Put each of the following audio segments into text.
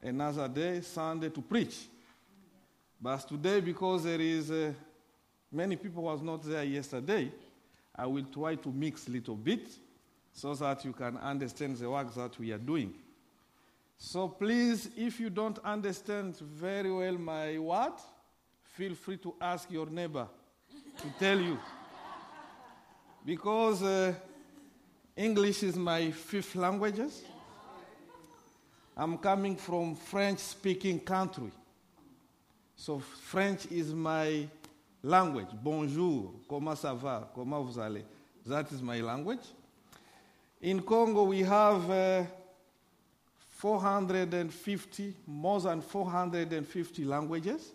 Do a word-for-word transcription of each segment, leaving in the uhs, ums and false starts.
another day, Sunday, to preach. But today, because there is uh, many people was not there yesterday, I will try to mix a little bit so that you can understand the work that we are doing. So please, if you don't understand very well my word, feel free to ask your neighbor to tell you. Because uh, English is my fifth language. I'm coming from French-speaking country. So French is my language. Bonjour, comment ça va, comment vous allez? That is my language. In Congo, we have uh, four hundred fifty, more than four hundred fifty languages.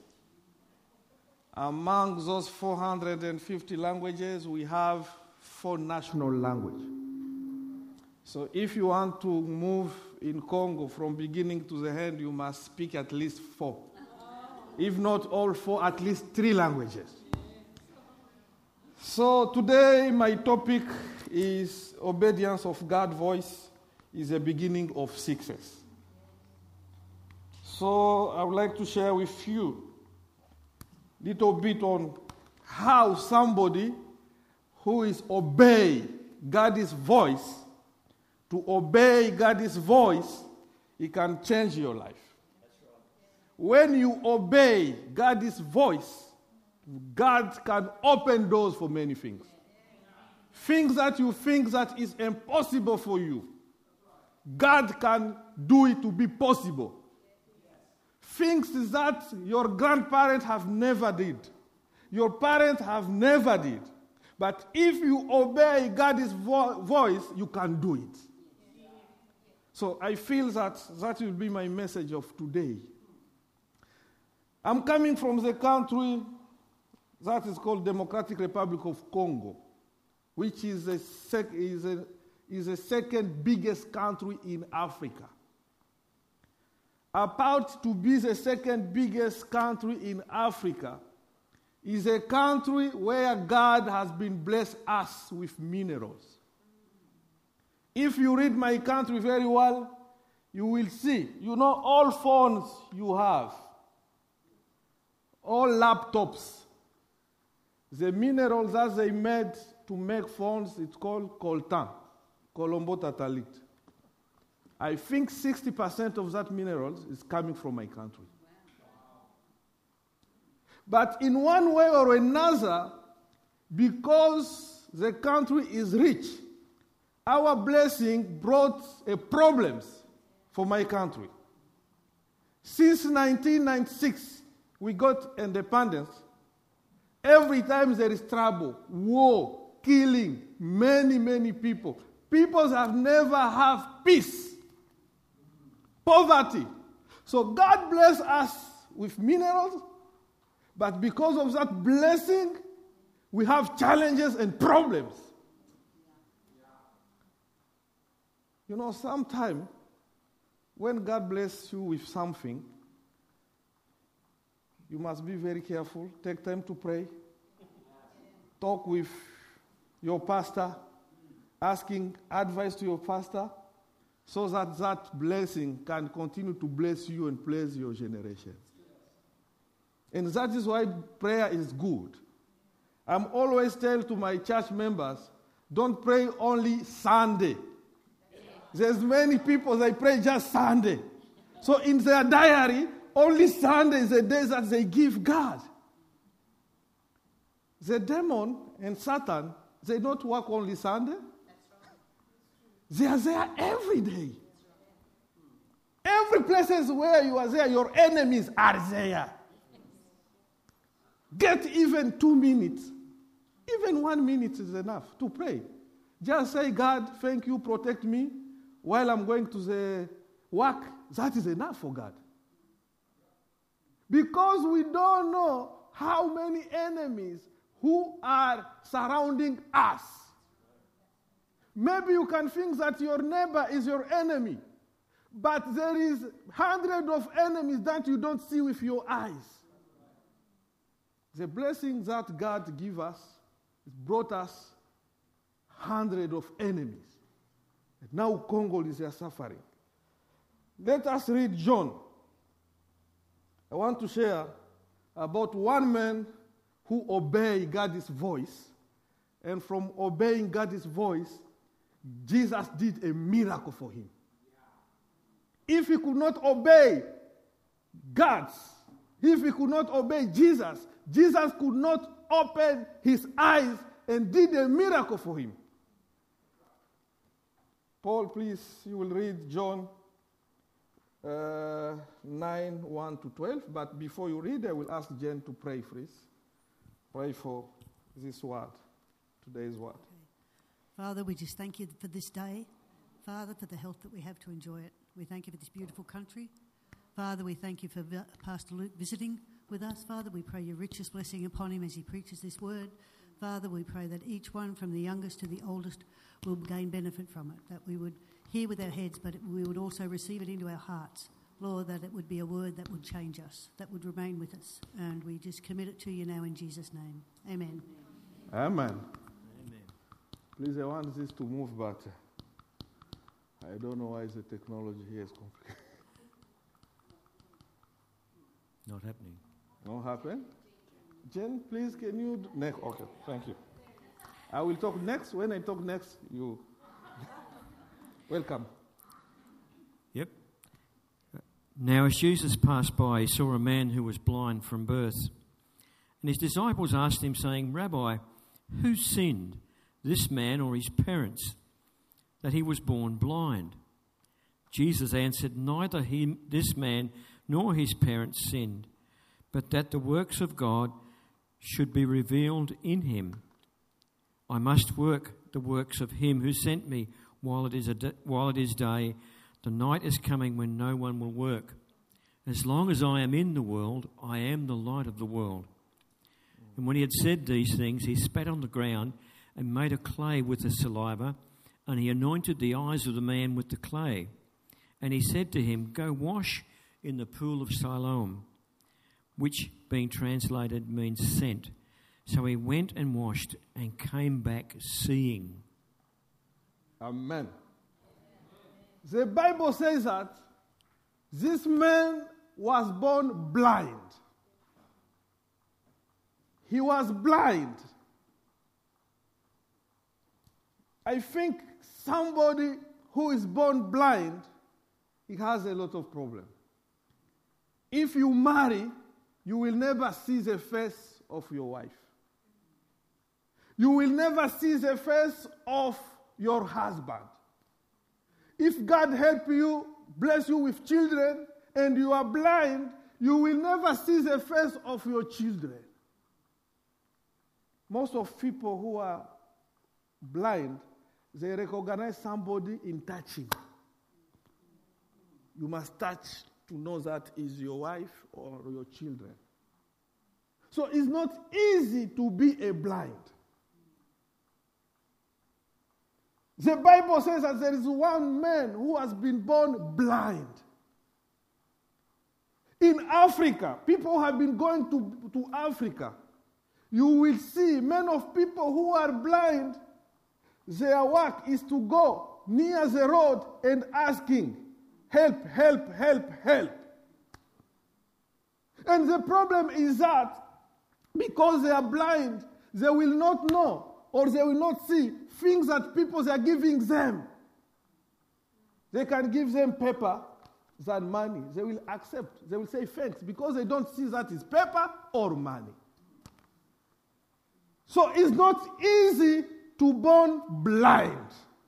Among those four hundred fifty languages, we have four national languages. So if you want to move in Congo from beginning to the end, you must speak at least four. If not all four, at least three languages. So today my topic is obedience of God's voice is the beginning of success. So I would like to share with you a little bit on how somebody who is obey God's voice, to obey God's voice, it can change your life. When you obey God's voice, God can open doors for many things. Things that you think that is impossible for you, God can do it to be possible. Things that your grandparents have never did, your parents have never did. But if you obey God's vo- voice, you can do it. So I feel that that will be my message of today. I'm coming from the country that is called Democratic Republic of Congo, which is the sec- is a, is the second biggest country in Africa. About to be the second biggest country in Africa is a country where God has been blessed us with minerals. If you read my country very well, you will see, you know, all phones you have, all laptops, the minerals that they made to make phones, it's called coltan, Colombo Tatalite. I think sixty percent of that minerals is coming from my country. But in one way or another, because the country is rich, our blessing brought a problems for my country. Since nineteen ninety-six, we got independence. Every time there is trouble, war, killing, many, many people. People have never have peace. Poverty. So God bless us with minerals, but because of that blessing, we have challenges and problems. You know, sometimes when God bless you with something, you must be very careful. Take time to pray. Talk with your pastor, asking advice to your pastor, so that that blessing can continue to bless you and bless your generation. And that is why prayer is good. I'm always telling to my church members, don't pray only Sunday. There's many people, they pray just Sunday. So in their diary, only Sunday is the day that they give God. The demon and Satan, they don't work only Sunday. They are there every day. Every places where you are there, your enemies are there. Get even two minutes. Even one minute is enough to pray. Just say, God, thank you, protect me while I'm going to the work. That is enough for God. Because we don't know how many enemies who are surrounding us. Maybe you can think that your neighbor is your enemy, but there is hundreds of enemies that you don't see with your eyes. The blessing that God gave us brought us hundreds of enemies. And now Congo is suffering. Let us read John I want to share about one man who obeyed God's voice, and from obeying God's voice, Jesus did a miracle for him. If he could not obey God's, if he could not obey Jesus, Jesus could not open his eyes and did a miracle for him. Paul, please, you will read John uh, nine, one to twelve. But before you read, I will ask Jen to pray, please. Pray for this word, today's word. Okay. Father, we just thank you for this day. Father, for the health that we have to enjoy it. We thank you for this beautiful country. Father, we thank you for Pastor Luke visiting with us. Father, we pray your richest blessing upon him as he preaches this word. Father, we pray that each one, from the youngest to the oldest, will gain benefit from it, that we would hear with our heads, but we would also receive it into our hearts. Lord, that it would be a word that would change us, that would remain with us. And we just commit it to you now in Jesus' name. Amen. Amen. Amen. Please, I want this to move, but I don't know why the technology here is complicated. Not happening. Not happen? Jen, please, can you... Do next. Okay, thank you. I will talk next. When I talk next, you... Welcome. Yep. Now, as Jesus passed by, he saw a man who was blind from birth. And his disciples asked him, saying, Rabbi, who sinned, this man or his parents, that he was born blind? Jesus answered, Neither he, this man nor his parents sinned, but that the works of God should be revealed in him. I must work the works of him who sent me while it is a d- while it is day. The night is coming when no one will work. As long as I am in the world, I am the light of the world. And when he had said these things, he spat on the ground and made a clay with the saliva, and he anointed the eyes of the man with the clay. And he said to him, Go wash in the pool of Siloam, which, being translated, means sent. So he went and washed and came back seeing. Amen. The Bible says that this man was born blind. He was blind. I think somebody who is born blind, he has a lot of problems. If you marry, you will never see the face of your wife. You will never see the face of your husband. If God help you, bless you with children, and you are blind, you will never see the face of your children. Most of people who are blind, they recognize somebody in touching. You must touch to know that is your wife or your children. So it's not easy to be a blind. The Bible says that there is one man who has been born blind. In Africa, people have been going to, to Africa. You will see many of people who are blind, their work is to go near the road and asking, help, help, help, help. And the problem is that because they are blind, they will not know or they will not see things that people are giving them. They can give them paper than money. They will accept. They will say thanks because they don't see that is paper or money. So it's not easy to born blind.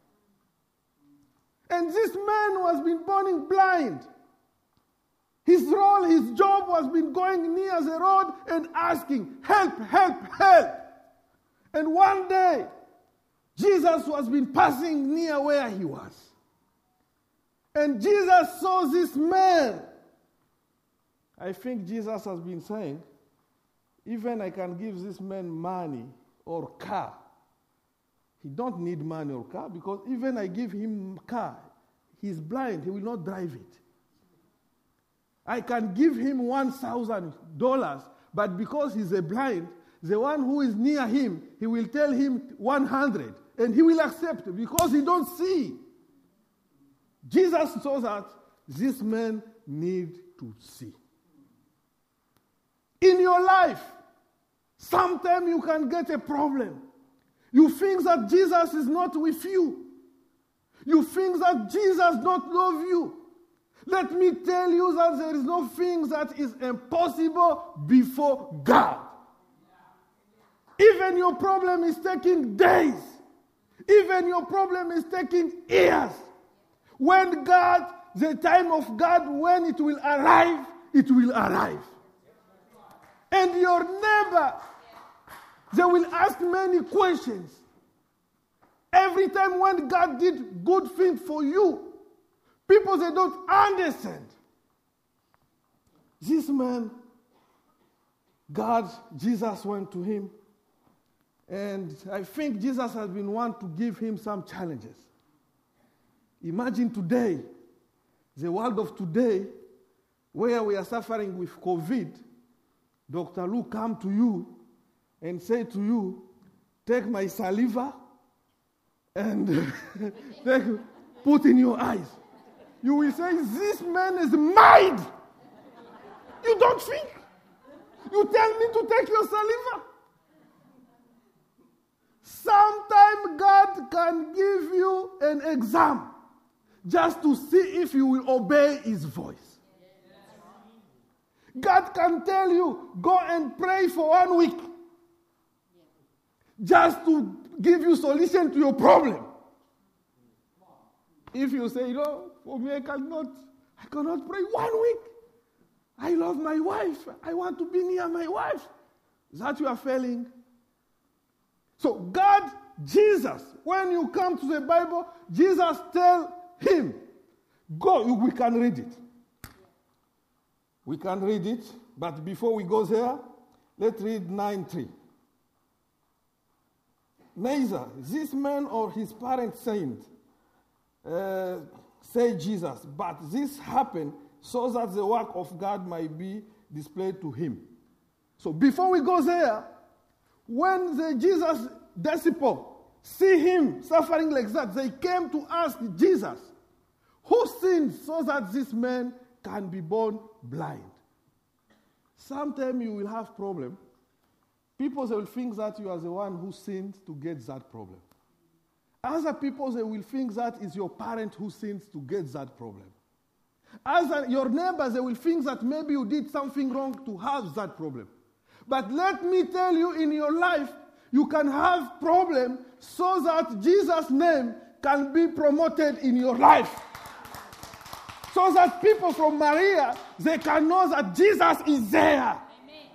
And this man was been born blind. His role, his job was been going near the road and asking, help, help, help. And one day, Jesus was been passing near where he was. And Jesus saw this man. I think Jesus has been saying, even I can give this man money or car. He don't need money or car because even I give him car, he's blind, he will not drive it. I can give him one thousand dollars, but because he's a blind, the one who is near him, he will tell him one hundred, and he will accept it because he don't see. Jesus saw that this man need to see. your life, sometimes you can get a problem. You think that Jesus is not with you. You think that Jesus does not love you. Let me tell you that there is no thing that is impossible before God. Even your problem is taking days. Even your problem is taking years. When God, the time of God, when it will arrive, it will arrive. And your neighbor, they will ask many questions. Every time when God did good things for you, people, they don't understand. This man, God, Jesus went to him. And I think Jesus has been one to give him some challenges. Imagine today, the world of today, where we are suffering with COVID, Doctor Luke come to you and say to you, take my saliva and take, put in your eyes. You will say, this man is mad. You don't think? You tell me to take your saliva? Sometimes God can give you an exam just to see if you will obey his voice. God can tell you, go and pray for one week just to give you solution to your problem. If you say, no, for me I cannot, I cannot pray one week. I love my wife. I want to be near my wife. That you are failing. So God, Jesus, when you come to the Bible, Jesus tell him, go, we can read it. We can read it, but before we go there, let's read nine three. Neither this man or his parents saint, uh, say Jesus, but this happened so that the work of God might be displayed to him. So before we go there, when the Jesus disciple see him suffering like that, they came to ask Jesus, who sinned so that this man can be born blind? Sometimes you will have problem. People, they will think that you are the one who sinned to get that problem. Other people, they will think that it's your parent who sins to get that problem. Other, your neighbors, they will think that maybe you did something wrong to have that problem. But let me tell you, in your life, you can have problem so that Jesus' name can be promoted in your life. So that people from Maria, they can know that Jesus is there. Amen.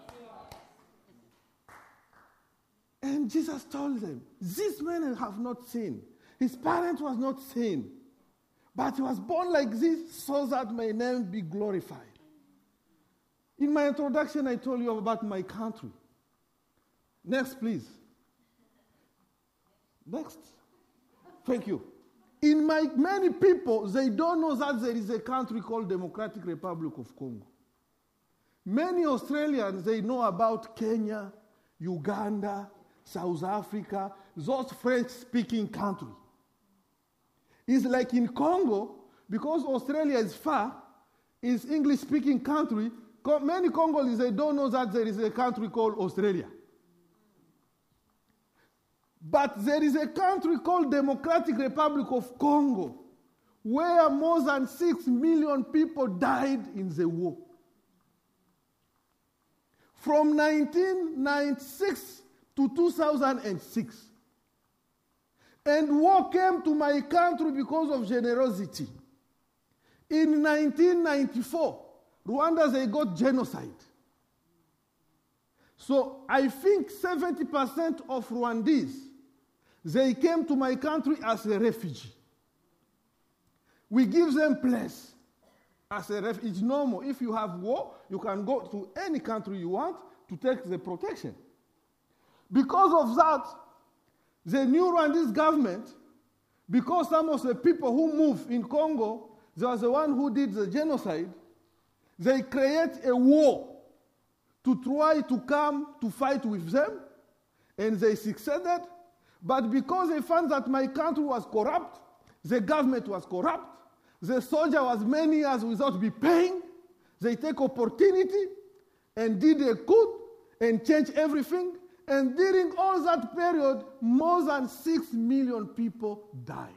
And Jesus told them, this man have not sinned. His parents was not sinned. But he was born like this so that my name be glorified. In my introduction, I told you about my country. Next, please. Next. Thank you. In my many people, they don't know that there is a country called Democratic Republic of Congo. Many Australians, they know about Kenya, Uganda, South Africa, those French-speaking countries. It's like in Congo, because Australia is far, it's English-speaking country, many Congolese, they don't know that there is a country called Australia. But there is a country called Democratic Republic of Congo, where more than six million people died in the war. From nineteen ninety-six to two thousand six. And war came to my country because of generosity. In nineteen ninety-four, Rwanda, they got genocide. So I think seventy percent of Rwandese, they came to my country as a refugee. We give them place as a refugee. It's normal. If you have war, you can go to any country you want to take the protection. Because of that, the new Rwandese government, because some of the people who moved in Congo, they were the one who did the genocide, they create a war to try to come to fight with them, and they succeeded. But because they found that my country was corrupt, the government was corrupt, the soldier was many years without be paying, they take opportunity, and did a coup and changed everything. And during all that period, more than six million people died.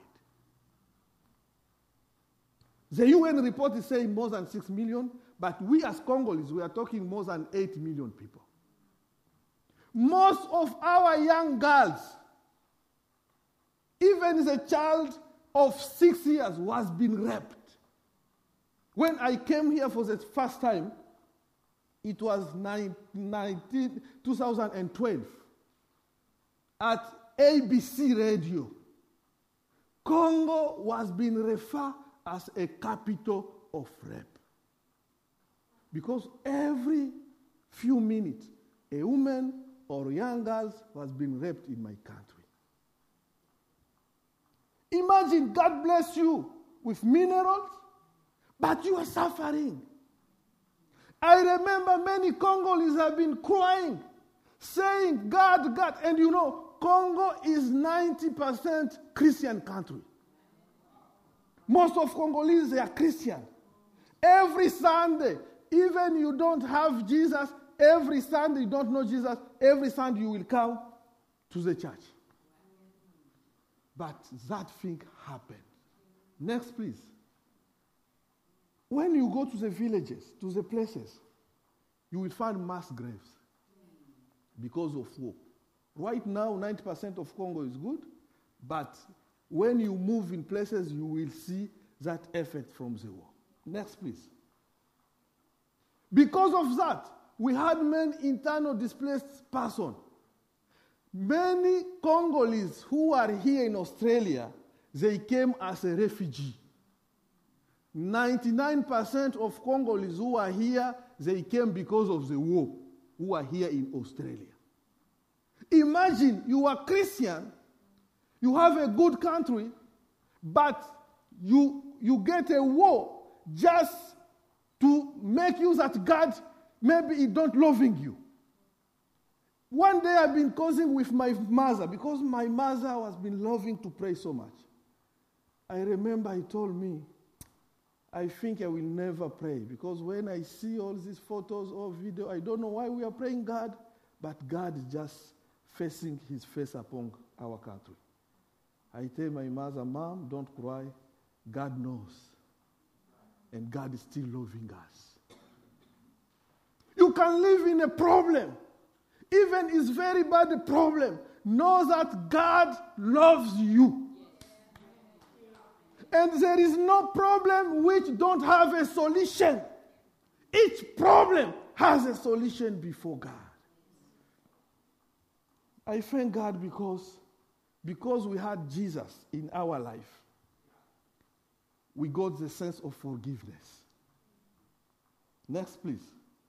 The U N report is saying more than six million, but we as Congolese, we are talking more than eight million people. Most of our young girls, even the child of six years, was being raped. When I came here for the first time, it was nineteen, twenty twelve at A B C Radio. Congo was being referred as a capital of rape. Because every few minutes, a woman or young girl was being raped in my country. Imagine God bless you with minerals, but you are suffering. I remember many Congolese have been crying, saying, God, God. And you know, Congo is ninety percent Christian country. Most of Congolese, they are Christian. Every Sunday, even you don't have Jesus, every Sunday you don't know Jesus, every Sunday you will come to the church. But that thing happened. Next, please. When you go to the villages, to the places, you will find mass graves because of war. Right now, ninety percent of Congo is good, but when you move in places, you will see that effect from the war. Next, please. Because of that, we had many internal displaced persons. Many Congolese who are here in Australia, they came as a refugee. ninety-nine percent of Congolese who are here, they came because of the war, who are here in Australia. Imagine you are Christian, you have a good country, but you, you get a war just to make you that God maybe he don't loving you. One day I've been causing with my mother, because my mother has been loving to pray so much. I remember he told me, I think I will never pray, because when I see all these photos or video, I don't know why we are praying God, but God is just facing his face upon our country. I tell my mother, Mom, don't cry. God knows. And God is still loving us. You can live in a problem. Even it's very bad a problem. Know that God loves you. And there is no problem which don't have a solution. Each problem has a solution before God. I thank God because, because we had Jesus in our life, we got the sense of forgiveness. Next, please.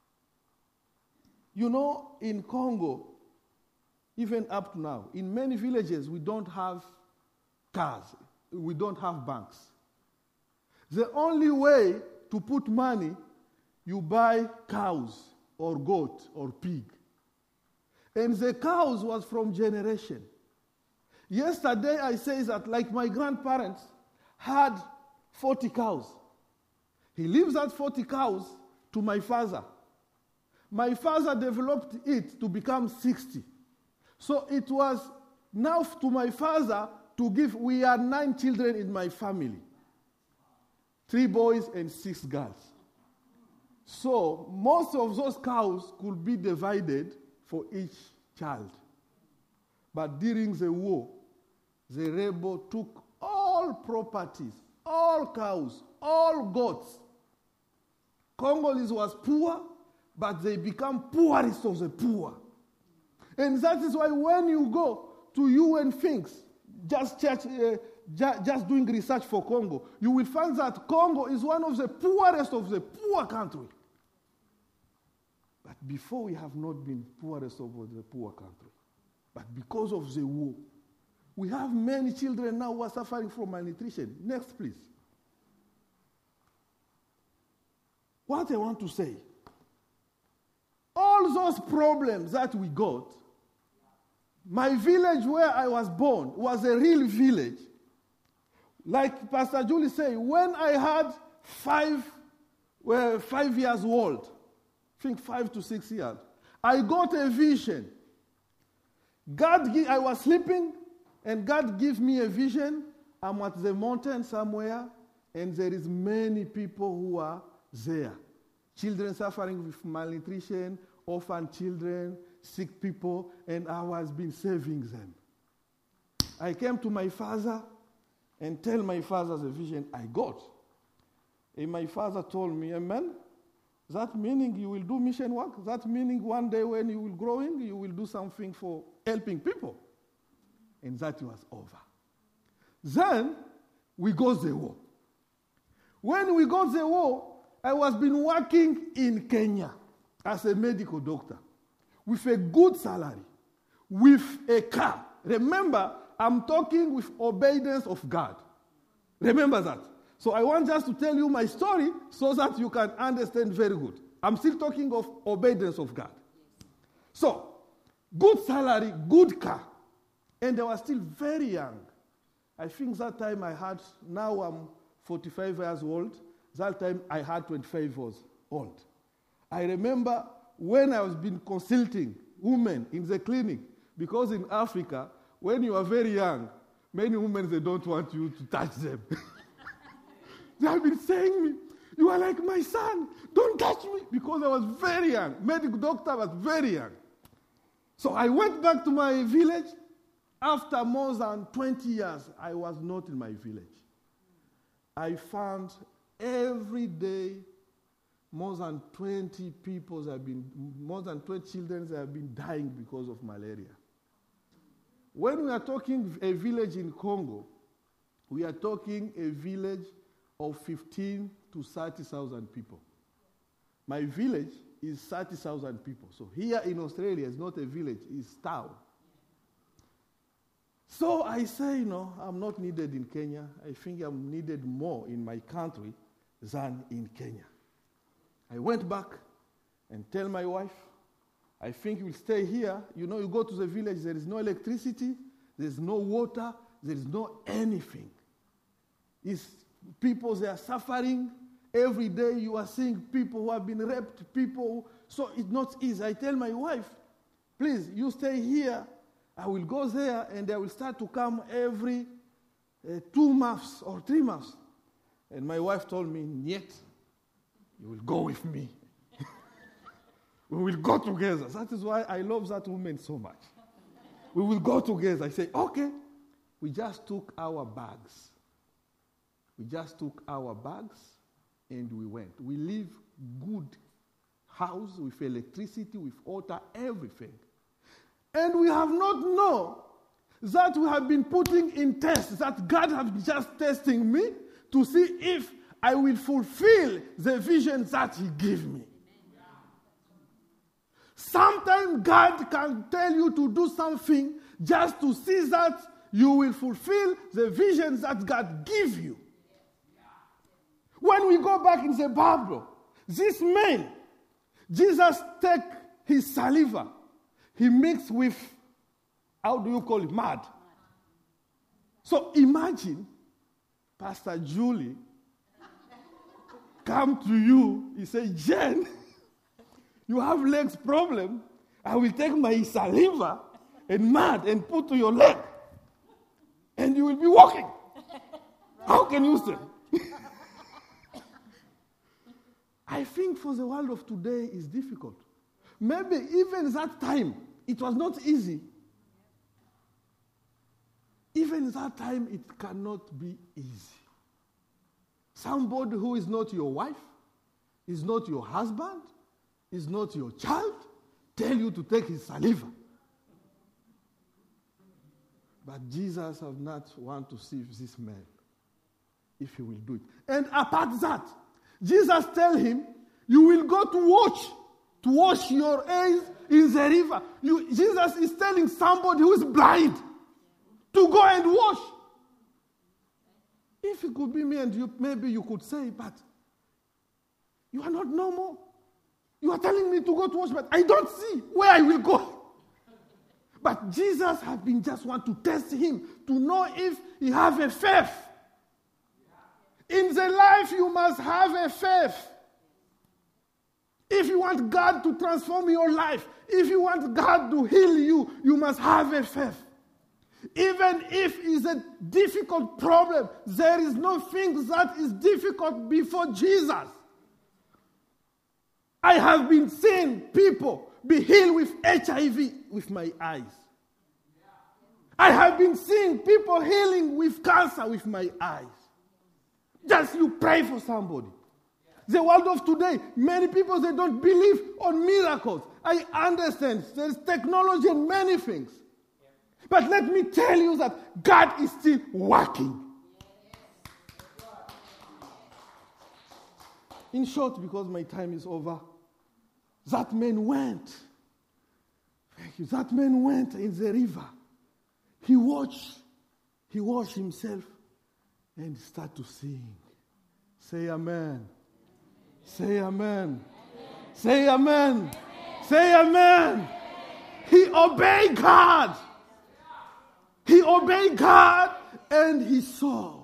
You know, in Congo, even up to now, in many villages, we don't have cars. We don't have banks. The only way to put money, you buy cows or goat or pig. And the cows was from generation. Yesterday I say that like my grandparents had forty cows. He leaves that forty cows to my father. My father developed it to become sixty. So it was now to my father to give, we are nine children in my family. Three boys and six girls. So most of those cows could be divided for each child. But during the war, the rebel took all properties, all cows, all goats. Congolese was poor, but they become poorest of the poor. And that is why when you go to U N things, just church, uh, ju- just doing research for Congo, you will find that Congo is one of the poorest of the poor country. But before we have not been poorest of the poor country. But because of the war, we have many children now who are suffering from malnutrition. Next, please. What I want to say, all those problems that we got, my village where I was born was a real village. Like Pastor Julie said, when I had five, well, five years old, I think five to six years. I got a vision. God, I was sleeping, and God gave me a vision. I'm at the mountain somewhere, and there is many people who are there. Children suffering with malnutrition, orphan children, sick people, and I was been saving them. I came to my father and tell my father the vision I got. And my father told me, amen, that meaning you will do mission work? That meaning one day when you will growing, you will do something for helping people. And that was over. Then we got the war. When we got the war, I was been working in Kenya as a medical doctor with a good salary, with a car. Remember, I'm talking with obedience of God. Remember that. So I want just to tell you my story so that you can understand very good. I'm still talking of obedience of God. So, good salary, good car. And I was still very young. I think that time I had, now I'm forty-five years old. That time I had twenty-five years old. I remember when I was been consulting women in the clinic, because in Africa, when you are very young, many women, they don't want you to touch them. They have been saying me, you are like my son, don't touch me, because I was very young. Medical doctor was very young. So I went back to my village. After more than twenty years, I was not in my village. I found every day more than twenty people have been, more than twenty children have been dying because of malaria. When we are talking a village in Congo, we are talking a village of fifteen to thirty thousand people. My village is thirty thousand people. So here in Australia, it's not a village, it's town. So I say, you know, I'm not needed in Kenya. I think I'm needed more in my country than in Kenya. I went back and tell my wife, I think we'll stay here. You know, you go to the village, there is no electricity, there's no water, there is no anything. It's people, they are suffering. Every day you are seeing people who have been raped, people. So it's not easy. I tell my wife, please, you stay here. I will go there and I will start to come every uh, two months or three months. And my wife told me, yet, you will go with me. We will go together. That is why I love that woman so much. We will go together. I say, okay. We just took our bags. We just took our bags and we went. We live good house with electricity, with water, everything. And we have not known that we have been putting in tests, that God has been just testing me to see if I will fulfill the vision that He gave me. Sometimes God can tell you to do something just to see that you will fulfill the vision that God gave you. When we go back in the Bible, this man, Jesus take his saliva, he mixed with, how do you call it, mud. So imagine Pastor Julie come to you, he say, Jen, you have legs problem. I will take my saliva and mud and put to your leg. And you will be walking. How can you say? I think for the world of today is difficult. Maybe even that time, it was not easy. Even that time, it cannot be easy. Somebody who is not your wife, is not your husband, is not your child, tell you to take his saliva. But Jesus has not want to see this man, if he will do it. And apart that, Jesus tell him, you will go to wash, to wash your eyes in the river. You, Jesus is telling somebody who is blind to go and wash. If it could be me and you, maybe you could say, but you are not normal. You are telling me to go to wash, but I don't see where I will go. But Jesus has been just want to test him to know if he have a faith. In the life, you must have a faith. If you you want God to transform your life, if you want God to heal you, you must have a faith. Even if it's a difficult problem, there is no thing that is difficult before Jesus. I have been seeing people be healed with H I V with my eyes. I have been seeing people healing with cancer with my eyes. Just you pray for somebody. The world of today, many people, they don't believe on miracles. I understand. There's technology and many things. But let me tell you that God is still working. In short, because my time is over, that man went. Thank you. That man went in the river. He watched. He washed himself and started to sing. Say amen. Say amen. Amen. Say amen. Amen. Say amen. Amen. He obeyed God. He obeyed God and he saw.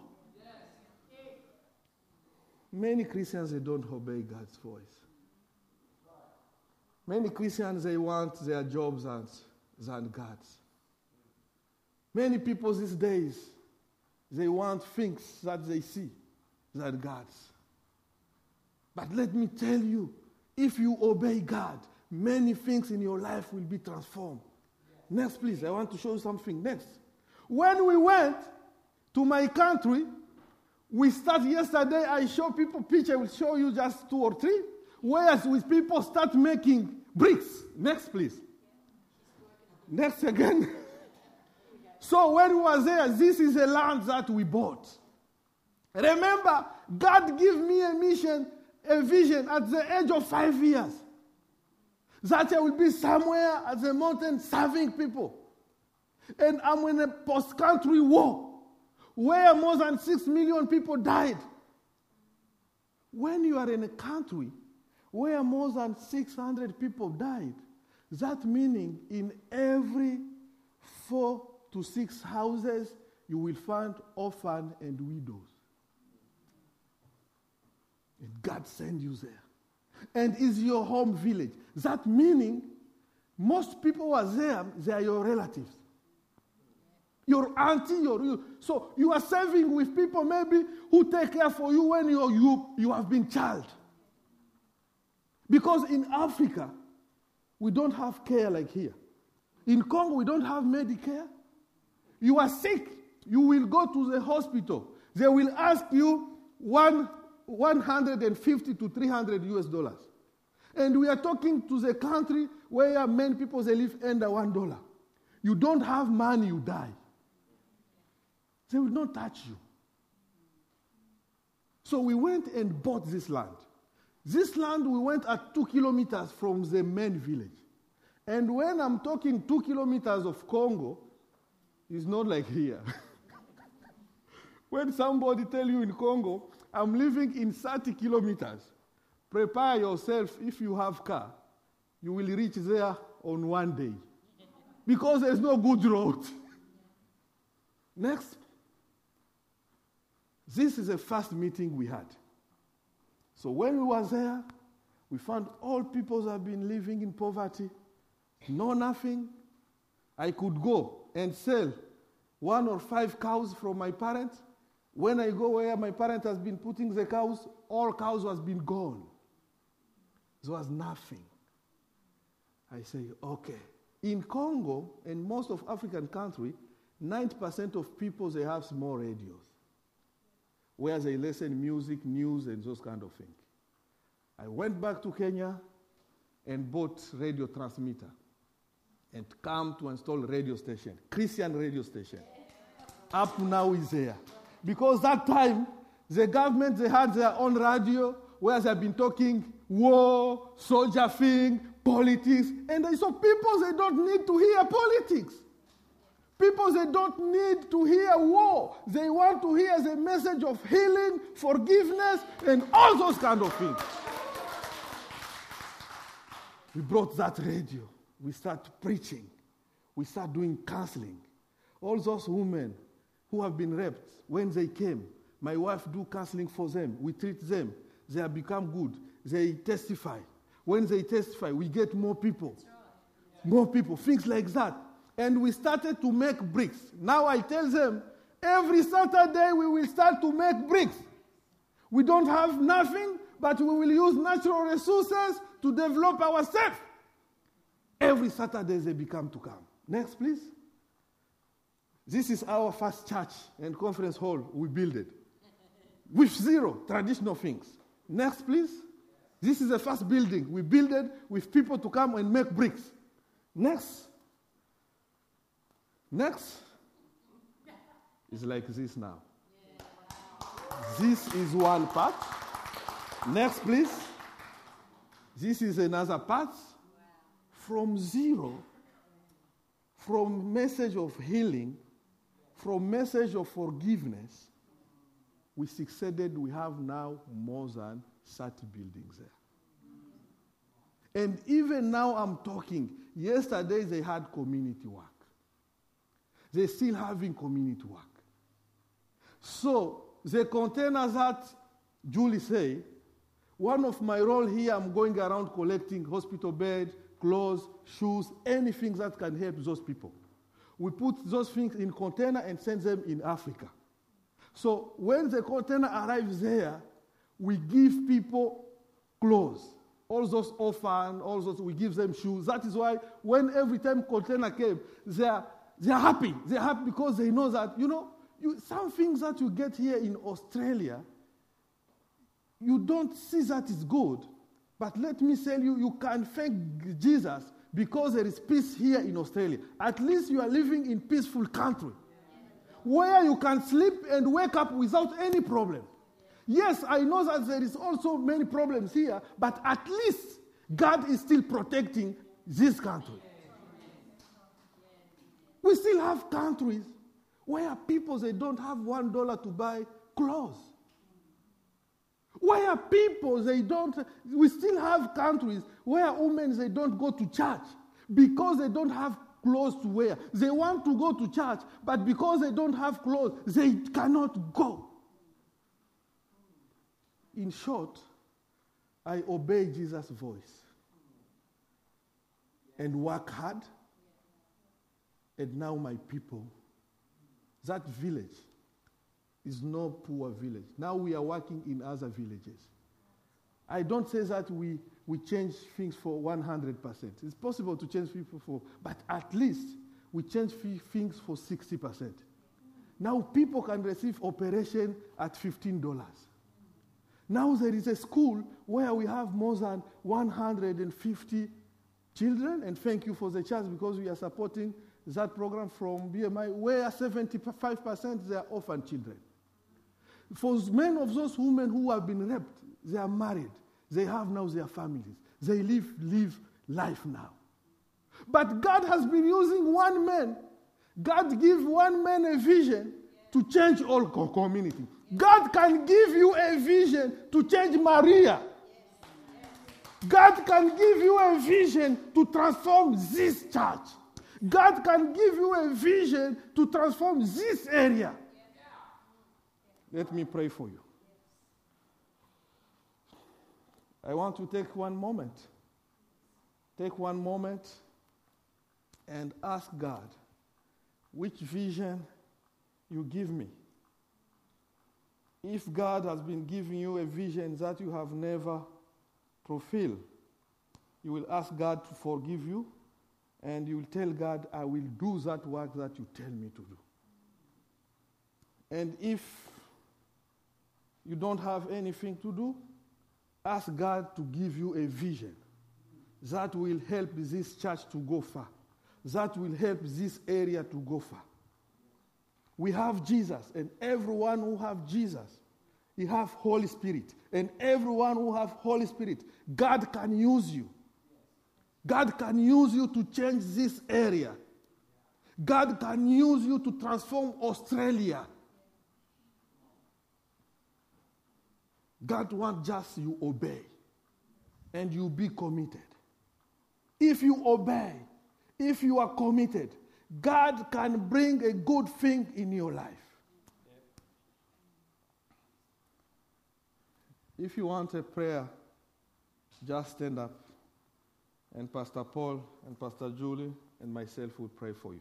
Many Christians, they don't obey God's voice. Many Christians, they want their jobs as, than God's. Many people these days, they want things that they see than God's. But let me tell you, if you obey God, many things in your life will be transformed. Next, please. I want to show you something. Next. When we went to my country, we started yesterday, I show people picture, I will show you just two or three. Whereas with people start making bricks. Next, please. Next again. So when we were there, this is a land that we bought. Remember, God gave me a mission, a vision at the age of five years. That I will be somewhere at the mountain serving people. And I'm in a post-country war where more than six million people died. When you are in a country where more than six hundred people died, that meaning in every four to six houses, you will find orphans and widows. And God sent you there. And it's your home village. That meaning most people who are there, they are your relatives. Your auntie, your you. So you are serving with people maybe who take care for you when you you you have been child. Because in Africa, we don't have care like here. In Congo, we don't have Medicare. You are sick, you will go to the hospital. They will ask you one, one hundred fifty to three hundred U S dollars. And we are talking to the country where many people, they live under one dollar. You don't have money, you die. They will not touch you. So we went and bought this land. This land, we went at two kilometers from the main village. And when I'm talking two kilometers of Congo, it's not like here. When somebody tell you in Congo, I'm living in thirty kilometers, prepare yourself, if you have car, you will reach there on one day. Because there's no good road. Next. This is the first meeting we had. So when we were there, we found all people that have been living in poverty, no nothing. I could go and sell one or five cows from my parents. When I go where my parents has been putting the cows, all cows has been gone. There was nothing. I say, okay. In Congo and most of African countries, ninety percent of people, they have small radios where they listen music, news, and those kind of things. I went back to Kenya and bought radio transmitter and come to install radio station, Christian radio station. Up now is there. Because that time, the government, they had their own radio where they've been talking war, soldier thing, politics, and I saw people, they don't need to hear politics. People, they don't need to hear war. They want to hear the message of healing, forgiveness, and all those kind of things. We brought that radio. We start preaching. We start doing counseling. All those women who have been raped, when they came, my wife do counseling for them. We treat them. They have become good. They testify. When they testify, we get more people. More people, things like that. And we started to make bricks. Now I tell them, every Saturday we will start to make bricks. We don't have nothing, but we will use natural resources to develop ourselves. Every Saturday they become to come. Next, please. This is our first church and conference hall. We built it with zero traditional things. Next, please. This is the first building. We built it with people to come and make bricks. Next. Next. It's like this now. This is one part. Next, please. This is another part. From zero, from message of healing, from message of forgiveness, we succeeded. We have now more than thirty buildings there. And even now I'm talking, yesterday they had community work. They're still having community work. So the containers that Julie said, one of my role here, I'm going around collecting hospital beds, clothes, shoes, anything that can help those people. We put those things in container and send them in Africa. So when the container arrives there, we give people clothes. All those orphans, all those, we give them shoes. That is why when every time container came, they are, they are happy. They are happy because they know that, you know, you, some things that you get here in Australia, you don't see that is good. But let me tell you, you can thank Jesus because there is peace here in Australia. At least you are living in peaceful country where you can sleep and wake up without any problem. Yes, I know that there is also many problems here, but at least God is still protecting this country. We still have countries where people, they don't have one dollar to buy clothes. Where people, they don't, we still have countries where women, they don't go to church because they don't have clothes to wear. They want to go to church, but because they don't have clothes, they cannot go. In short, I obey Jesus' voice and work hard, and now my people, that village, is no poor village. Now we are working in other villages. I don't say that we, we change things for one hundred percent. It's possible to change people for, but at least we change things for sixty percent. Now people can receive operation at fifteen dollars. Now there is a school where we have more than one hundred fifty children, and thank you for the church because we are supporting that program from B M I, where seventy-five percent they are orphan children. For many of those women who have been raped, they are married. They have now their families. They live, live life now. But God has been using one man. God gives one man a vision to change all community. God can give you a vision to change Maria. God can give you a vision to transform this church. God can give you a vision to transform this area. Let me pray for you. I want to take one moment. Take one moment and ask God, which vision you give me? If God has been giving you a vision that you have never fulfilled, you will ask God to forgive you, and you will tell God, I will do that work that you tell me to do. And if you don't have anything to do, ask God to give you a vision that will help this church to go far, that will help this area to go far. We have Jesus, and everyone who have Jesus, he have Holy Spirit. And everyone who have Holy Spirit, God can use you. God can use you to change this area. God can use you to transform Australia. God wants just you obey and you be committed. If you obey, if you are committed, God can bring a good thing in your life. If you want a prayer, just stand up. And Pastor Paul and Pastor Julie and myself will pray for you.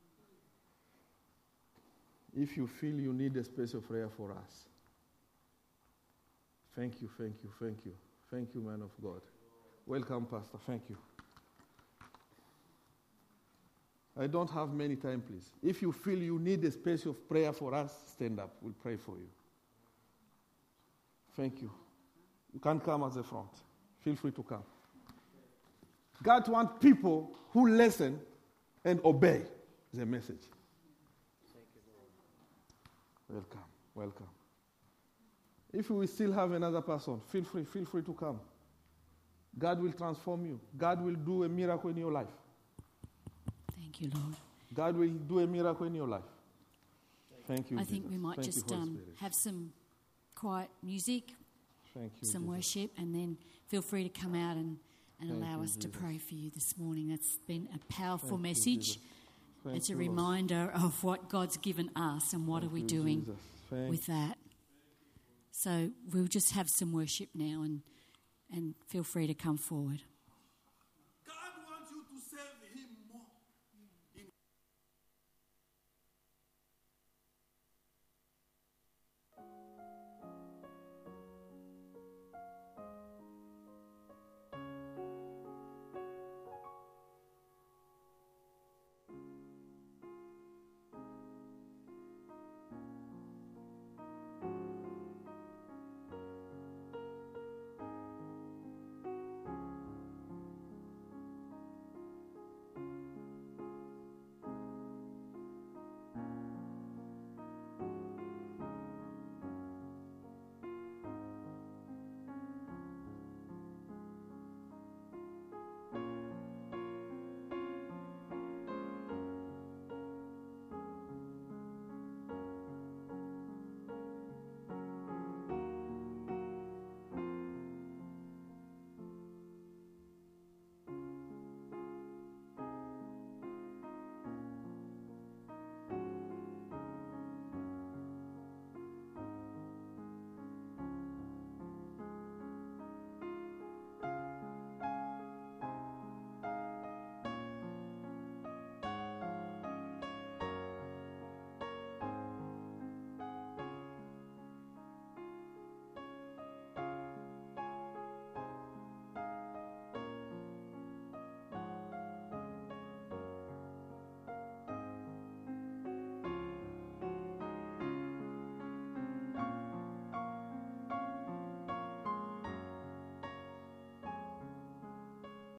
If you feel you need a special prayer for us, thank you, thank you, thank you. Thank you, man of God. Welcome, Pastor. Thank you. I don't have many time, please. If you feel you need a special prayer for us, stand up. We'll pray for you. Thank you. You can come at the front. Feel free to come. God wants people who listen and obey the message. Welcome, welcome. If we still have another person, feel free, feel free to come. God will transform you. God will do a miracle in your life. Thank you, Lord. God will do a miracle in your life. Thank you, I Jesus. think we might Thank just you, Holy um, Spirit. have some quiet music, Thank you, some Jesus. worship, and then feel free to come out and, and Thank allow you, us to Jesus. pray for you this morning. It's been a powerful Thank you, message. Jesus. Thank It's a you, Lord. reminder of what God's given us and what Thank are we you, doing Jesus. Thank with that. So we'll just have some worship now, and, and feel free to come forward.